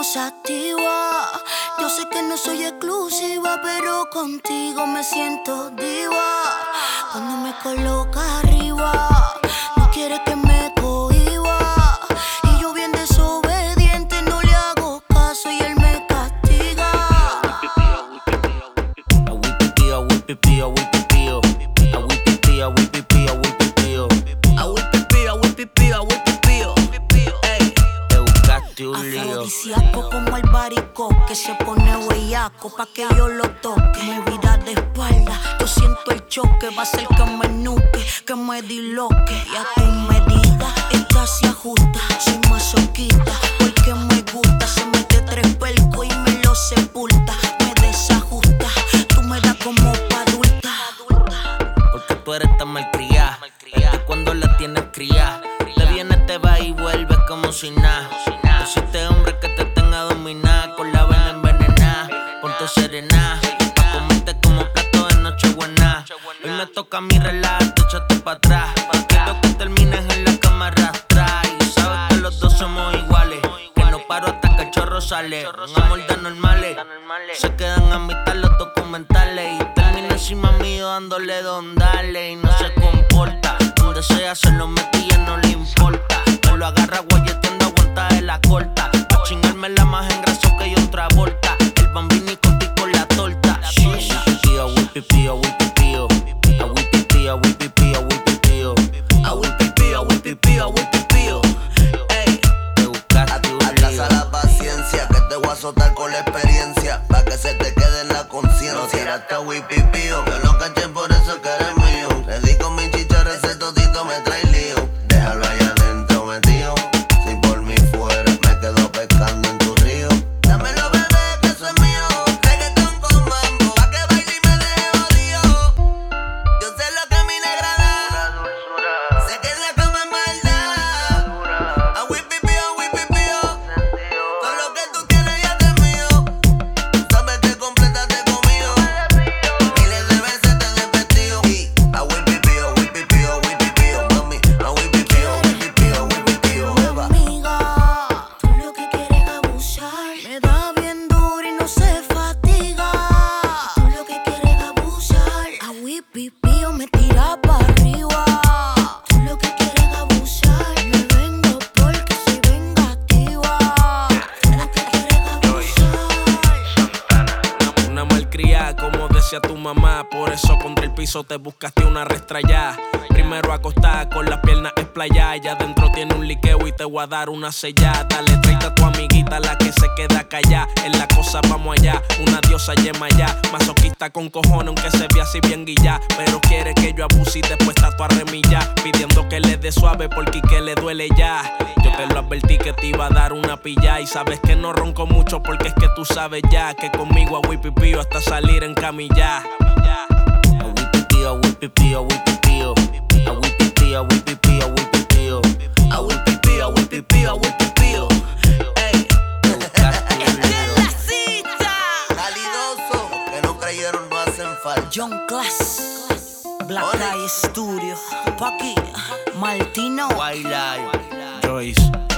sativa. Yo sé que no soy exclusiva, pero contigo me siento diva. Cuando me coloca arriba, no quiere que me cohiba. Y yo bien desobediente, no le hago caso y él me castiga. Afrodisíaco como el barico que se pone bellaco pa' que yo lo toque. Me vira de espalda, yo siento el choque. Va a ser que me nuque, que me disloque. Y a tu medida, esta se ajusta. Soy masoquista, porque me gusta. Se mete 3 pelcos y me lo sepulta. Me desajusta, tú me das como pa' adulta. Porque tú eres tan malcriada, es que cuando la tienes criada, te viene, te va y vuelve como si nada. Existe hombre que te tenga dominada, con la vena envenenada, ponte serena, pa' comerte como plato de nochebuena. Hoy me toca a mí relajarte, échate pa' atrás. Quiero que termines en la cama arrastrar. Y sabes que los dos somos iguales, que no paro hasta que el chorro sale. Un amor de normales, se quedan a mitad los documentales. Y termina encima mío dándole dale. Y no se comporta, donde sea se lo metí y no le importa. Me lo agarra guayeteando, aguanta de la corta. Pa' chingarme la más en graso que yo otra volta. El bambini contigo con la torta. Pipío, pipío, pipío. Pipío, pipío, pipío. Pipío, pipío. Ey, te buscaste un Atrasa la paciencia, que te voy a azotar con la experiencia, pa' que se te quede en la conciencia. No tiraste a wipipío, yo lo caché por eso que eres mío. Le di con mi chicharra, ese todito me trae lío. Déjalo allá adentro metido, si por mí fuera me quedo pescando en tu río. Dámelo bebé, que eso es mío. Reggaetón con mambo, pa' que baile y me deje jodido. Yo sé lo que mi negra da, sé que en la cama es maldad. A wipipío, todo lo que tú tienes ya es mío. Sabes que complétate conmigo, miles de veces te he repetido. Y a wipipío, mami. A wipipío, beba. Amiga, tú lo que quieres abusar. Me da bien duro y no se fatiga. Tú lo que quieres abusar. A wipipío me tira pa' arriba. Tú lo que quieres abusar. Me vengo porque soy vengativa. Tú lo que quieres abusar. Una malcriada, como decía tu mamá. Por eso contra el piso te buscaste una restrayada. Primero acostada con las piernas esplayadas. Allá adentro tiene un liqueo y te voy a dar una sellada. Dale, tráete a tu amiguita, la que se queda callada. En la cosa vamos allá, una diosa yema ya. Masoquista con cojones, aunque se ve así bien guilla. Pero quiere que yo abuse y después está tu arremilla. Pidiendo que le dé suave porque que le duele ya. Yo te lo advertí que te iba a dar una pilla. Y sabes que no ronco mucho porque es que tú sabes ya que conmigo a wipipío hasta salir en camilla. Pipío, pipío, pipío. Pipío, pipío. Ey, te buscaste un lío. Calidoso, que no creyeron no hacen falta. John Class, Black Eye Studio, Paki, Martino. Wildlife. Joyce.